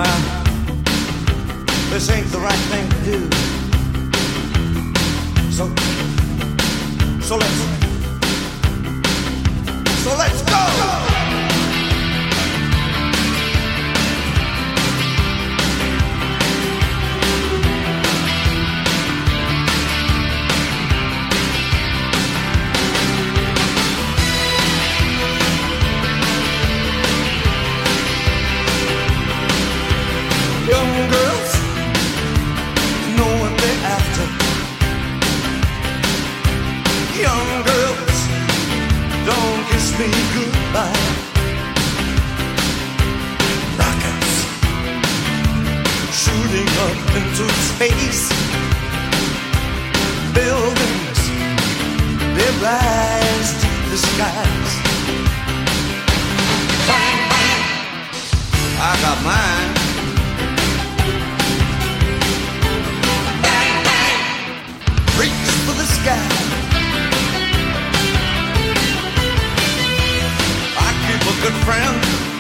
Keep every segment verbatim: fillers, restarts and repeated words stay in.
now, this ain't the right thing to do. So, so let's, so let's go! Young girls know what they're after. Young girls, don't kiss me goodbye. Rockets shooting up into space. Buildings, they rise to the skies. Bang, bang, I got mine. Reach for the sky. I keep a good friend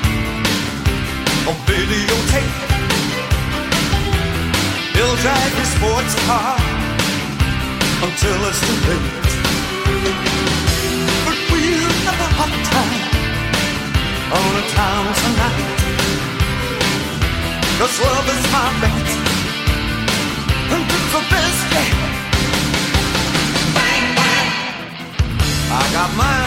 on videotape. He'll drive his sports car until it's too late. But we'll have a hot time on a town tonight. 'Cause love is my bet, and it's the best bet. I got mine.